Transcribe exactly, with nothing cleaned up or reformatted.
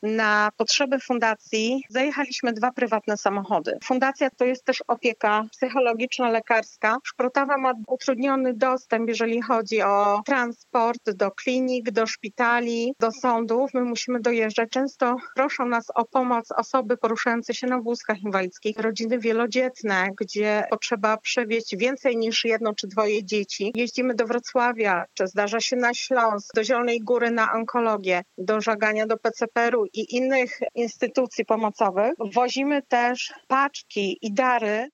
Na potrzeby fundacji zajechaliśmy dwa prywatne samochody. Fundacja to jest też opieka psychologiczno-lekarska. Szprotawa ma utrudniony dostęp, jeżeli chodzi o transport do klinik, do szpitali, do sądów. My musimy dojeżdżać. Często proszą nas o pomoc osoby poruszające się na wózkach inwalidzkich, rodziny wielodzietne, gdzie potrzeba przewieźć więcej niż jedno czy dwoje dzieci. Jeździmy do Wrocławia, czy zdarza się na Śląsk, do Zielonej Góry na onkologię, do Żagania, do P C P R u i innych instytucji pomocowych. Wozimy też paczki i dary